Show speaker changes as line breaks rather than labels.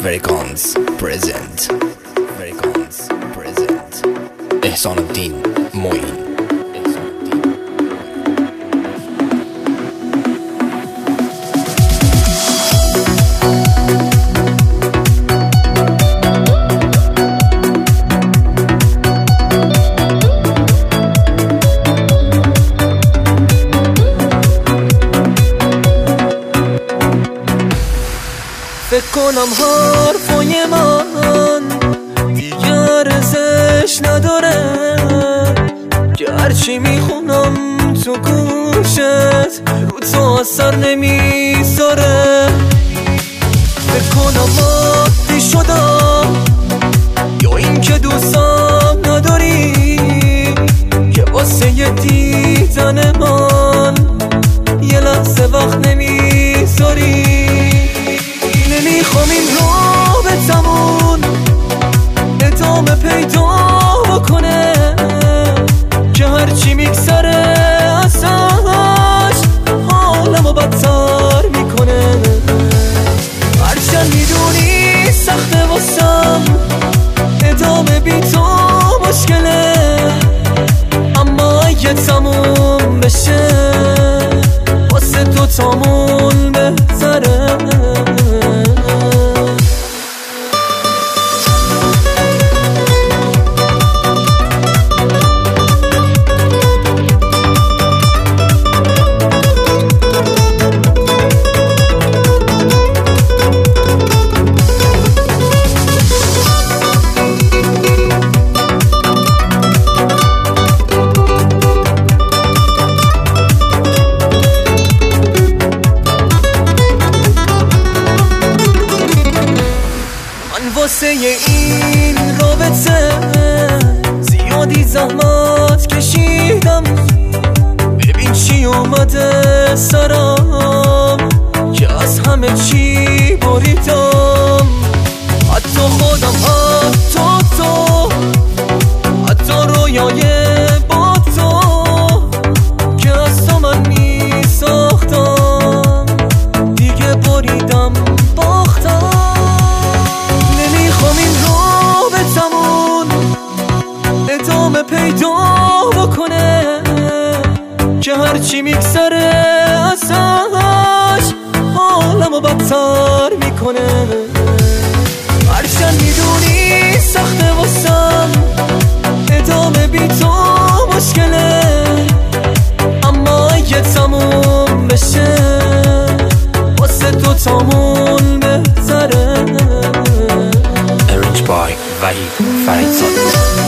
فرکانس پرزنت احسان الدین معین.
فکر کنم حرفای من دیگه ارزش نداره، که هرچی میخونم تو گوشت رو تو اثر نمیذاره. فکر کنم عادی شدم یا این که دوستم نداری، که واسه یه دیدن من یه لحظه وقت نمیذاری. نمیخوام این رابطمون ادامه پیدا بکنه، که هرچی میگذره ازش حالمو بدتر میکنه. هرچند میدونی سخته واسم ادامه بی تو مشکله، اما اگه تموم بشه واسه تو تامون بهتره. واسه این رابطه زیادی زحمت کشیدم، ببین چی اومده سرم که از همه چی بریدم. حتی خودم، حتی تو، حتی رویای با تو که از تو من میساختم دیگه بریدم باختم. نمیخوام این رابطمون ادامه پیدا بکنه، که هرچی میگذره ازش حالمو بدتر میکنه. هرچند میدونی سخته واسم ادامه بی تو مشکله، اما اگه تموم بشه واسه تو تامون بهتره.
Arranged by وحید فریدزاده.